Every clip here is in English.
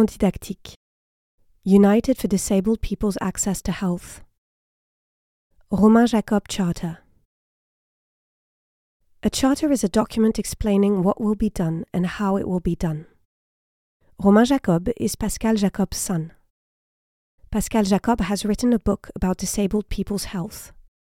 Document didactique. United for Disabled People's Access to Health. Romain Jacob Charter. A charter is a document explaining what will be done and how it will be done. Romain Jacob is Pascal Jacob's son. Pascal Jacob has written a book about disabled people's health.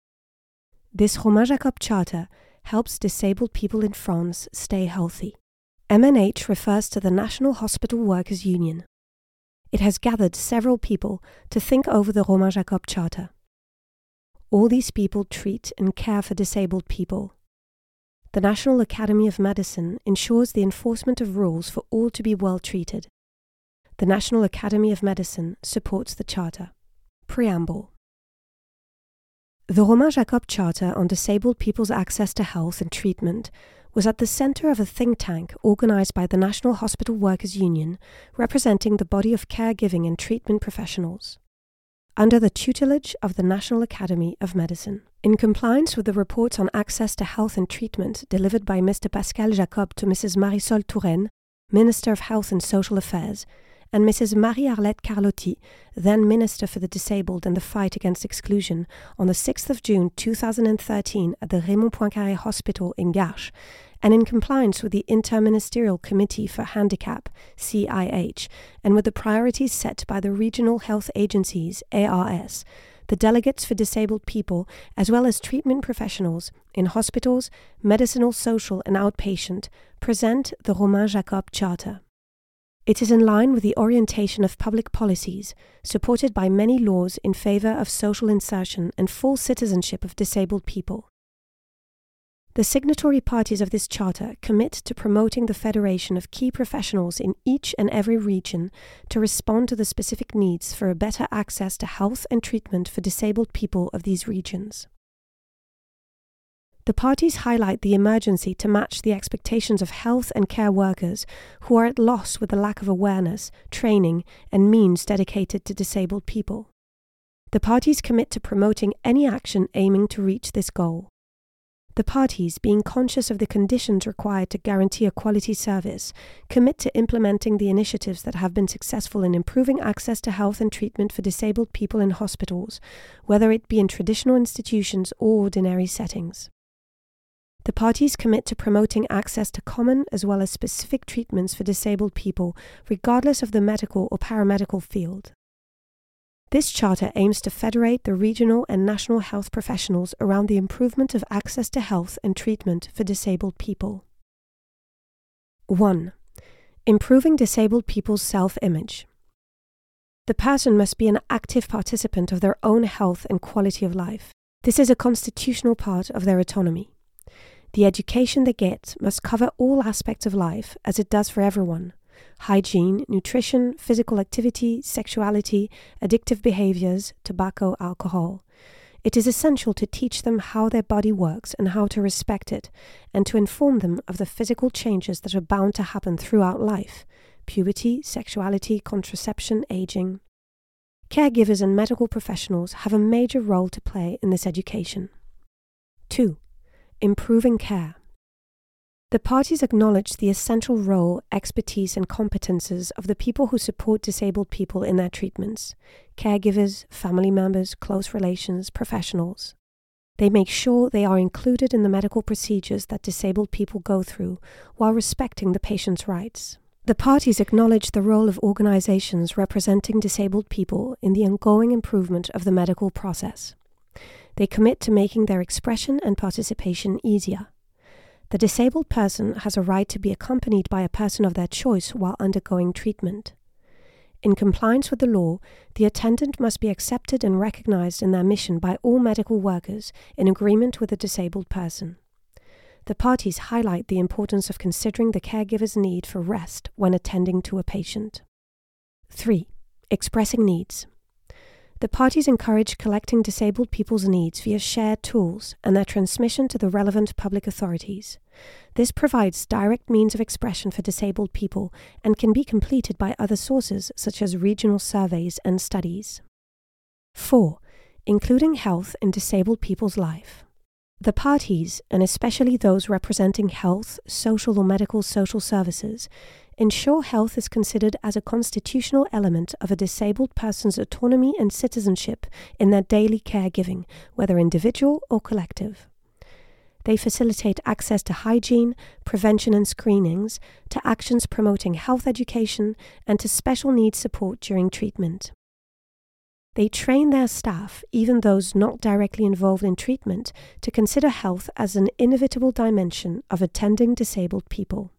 This Romain Jacob Charter helps disabled people in France stay healthy. MNH refers to the National Hospital Workers Union. It has gathered several people to think over the Romain Jacob Charter. All these people treat and care for disabled people. The National Academy of Medicine ensures the enforcement of rules for all to be well treated. The National Academy of Medicine supports the Charter. Preamble. The Romain Jacob Charter on Disabled People's Access to Health and Treatment was at the center of a think tank organized by the National Hospital Workers Union, representing the body of caregiving and treatment professionals, under the tutelage of the National Academy of Medicine. In compliance with the reports on access to health and treatment delivered by Mr. Pascal Jacob to Mrs. Marisol Touraine, Minister of Health and Social Affairs, and Mrs. Marie-Arlette Carlotti, then Minister for the Disabled and the Fight Against Exclusion, on the 6th of June 2013 at the Raymond Poincaré Hospital in Garches, and in compliance with the Interministerial Committee for Handicap, CIH, and with the priorities set by the Regional Health Agencies, ARS, the delegates for disabled people, as well as treatment professionals in hospitals, medicinal, social, and outpatient, present the Romain Jacob Charter. It is in line with the orientation of public policies, supported by many laws in favor of social insertion and full citizenship of disabled people. The signatory parties of this charter commit to promoting the federation of key professionals in each and every region to respond to the specific needs for a better access to health and treatment for disabled people of these regions. The parties highlight the emergency to match the expectations of health and care workers who are at loss with the lack of awareness, training, and means dedicated to disabled people. The parties commit to promoting any action aiming to reach this goal. The parties, being conscious of the conditions required to guarantee a quality service, commit to implementing the initiatives that have been successful in improving access to health and treatment for disabled people in hospitals, whether it be in traditional institutions or ordinary settings. The parties commit to promoting access to common as well as specific treatments for disabled people, regardless of the medical or paramedical field. This charter aims to federate the regional and national health professionals around the improvement of access to health and treatment for disabled people. 1. Improving disabled people's self-image. The person must be an active participant of their own health and quality of life. This is a constitutional part of their autonomy. The education they get must cover all aspects of life, as it does for everyone: hygiene, nutrition, physical activity, sexuality, addictive behaviors, tobacco, alcohol. It is essential to teach them how their body works and how to respect it, and to inform them of the physical changes that are bound to happen throughout life: puberty, sexuality, contraception, aging. Caregivers and medical professionals have a major role to play in this education. 2. Improving care. The parties acknowledge the essential role, expertise, and competences of the people who support disabled people in their treatments: caregivers, family members, close relations, professionals. They make sure they are included in the medical procedures that disabled people go through while respecting the patient's rights. The parties acknowledge the role of organizations representing disabled people in the ongoing improvement of the medical process. They commit to making their expression and participation easier. The disabled person has a right to be accompanied by a person of their choice while undergoing treatment. In compliance with the law, the attendant must be accepted and recognized in their mission by all medical workers in agreement with the disabled person. The parties highlight the importance of considering the caregiver's need for rest when attending to a patient. 3. Expressing needs. The parties encourage collecting disabled people's needs via shared tools and their transmission to the relevant public authorities. This provides direct means of expression for disabled people and can be completed by other sources such as regional surveys and studies. 4. Including health in disabled people's life. The parties, and especially those representing health, social or medical social services, ensure health is considered as a constitutional element of a disabled person's autonomy and citizenship in their daily caregiving, whether individual or collective. They facilitate access to hygiene, prevention and screenings, to actions promoting health education, and to special needs support during treatment. They train their staff, even those not directly involved in treatment, to consider health as an inevitable dimension of attending disabled people.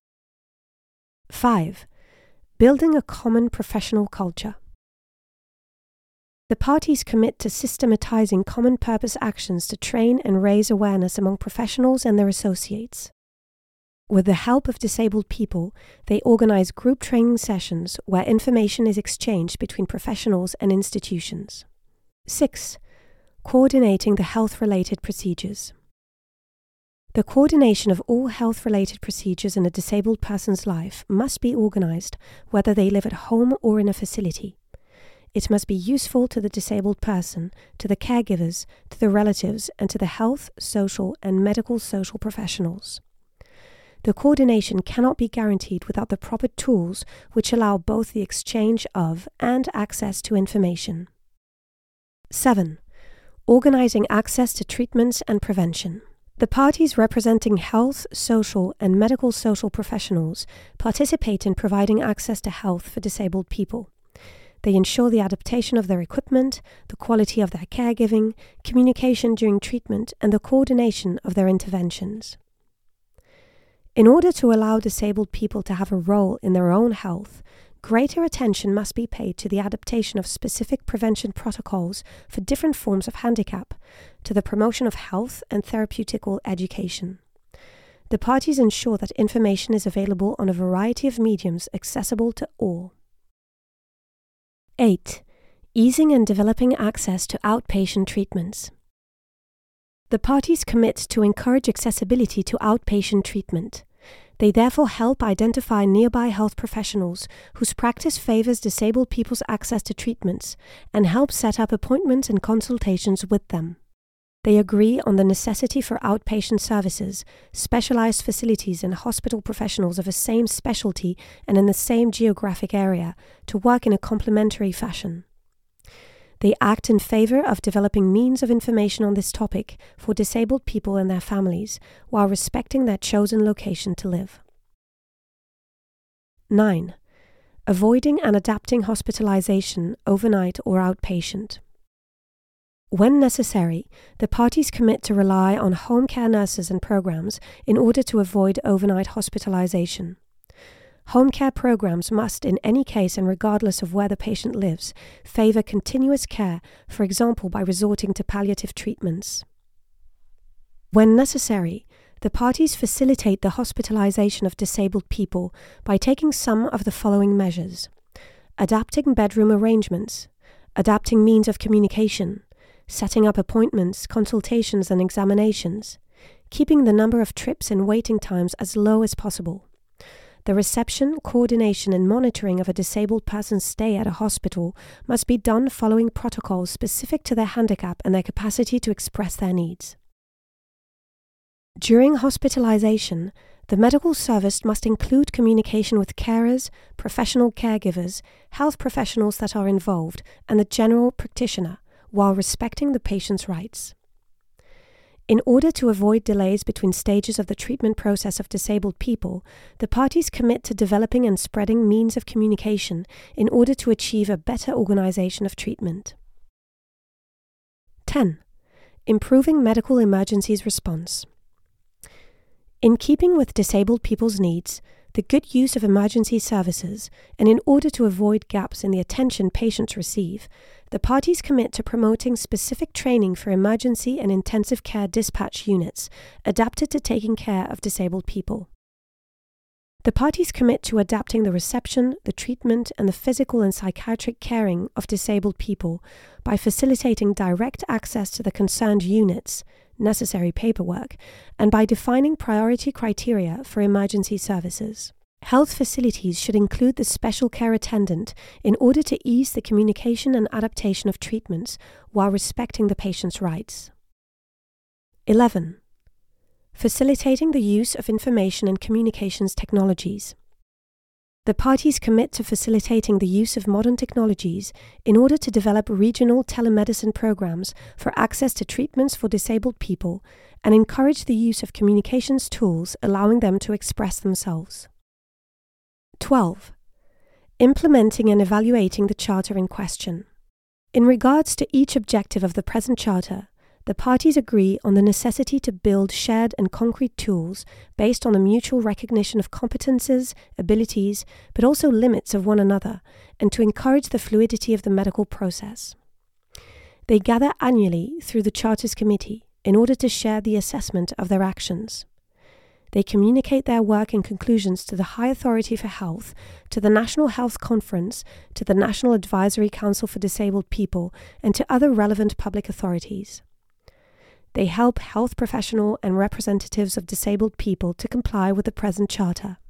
5. Building a common professional culture. The parties commit to systematizing common purpose actions to train and raise awareness among professionals and their associates. With the help of disabled people, they organize group training sessions where information is exchanged between professionals and institutions. 6. Coordinating the health-related procedures. The coordination of all health-related procedures in a disabled person's life must be organized, whether they live at home or in a facility. It must be useful to the disabled person, to the caregivers, to the relatives, and to the health, social, and medical social professionals. The coordination cannot be guaranteed without the proper tools which allow both the exchange of and access to information. 7. Organizing access to treatments and prevention. The parties representing health, social, and medical social professionals participate in providing access to health for disabled people. They ensure the adaptation of their equipment, the quality of their caregiving, communication during treatment, and the coordination of their interventions. In order to allow disabled people to have a role in their own health, greater attention must be paid to the adaptation of specific prevention protocols for different forms of handicap, to the promotion of health and therapeutical education. The parties ensure that information is available on a variety of mediums accessible to all. 8. Easing and developing access to outpatient treatments. The parties commit to encourage accessibility to outpatient treatment. They therefore help identify nearby health professionals whose practice favors disabled people's access to treatments and help set up appointments and consultations with them. They agree on the necessity for outpatient services, specialized facilities and hospital professionals of a same specialty and in the same geographic area to work in a complementary fashion. They act in favor of developing means of information on this topic for disabled people and their families, while respecting their chosen location to live. 9. Avoiding and adapting hospitalization, overnight or outpatient. When necessary, the parties commit to rely on home care nurses and programs in order to avoid overnight hospitalization. Home care programs must, in any case and regardless of where the patient lives, favor continuous care, for example by resorting to palliative treatments. When necessary, the parties facilitate the hospitalization of disabled people by taking some of the following measures: adapting bedroom arrangements, adapting means of communication, setting up appointments, consultations and examinations, keeping the number of trips and waiting times as low as possible. The reception, coordination and monitoring of a disabled person's stay at a hospital must be done following protocols specific to their handicap and their capacity to express their needs. During hospitalization, the medical service must include communication with carers, professional caregivers, health professionals that are involved, and the general practitioner, while respecting the patient's rights. In order to avoid delays between stages of the treatment process of disabled people, the parties commit to developing and spreading means of communication in order to achieve a better organization of treatment. 10. Improving medical emergencies response. In keeping with disabled people's needs, the good use of emergency services, and in order to avoid gaps in the attention patients receive, the parties commit to promoting specific training for emergency and intensive care dispatch units adapted to taking care of disabled people. The parties commit to adapting the reception, the treatment, and the physical and psychiatric caring of disabled people by facilitating direct access to the concerned units, necessary paperwork, and by defining priority criteria for emergency services. Health facilities should include the special care attendant in order to ease the communication and adaptation of treatments while respecting the patient's rights. 11. Facilitating the use of information and communications technologies. The parties commit to facilitating the use of modern technologies in order to develop regional telemedicine programs for access to treatments for disabled people and encourage the use of communications tools allowing them to express themselves. 12. Implementing and evaluating the Charter in question. In regards to each objective of the present Charter, the parties agree on the necessity to build shared and concrete tools based on a mutual recognition of competences, abilities, but also limits of one another, and to encourage the fluidity of the medical process. They gather annually through the Charters Committee in order to share the assessment of their actions. They communicate their work and conclusions to the High Authority for Health, to the National Health Conference, to the National Advisory Council for Disabled People, and to other relevant public authorities. They help health professionals and representatives of disabled people to comply with the present Charter.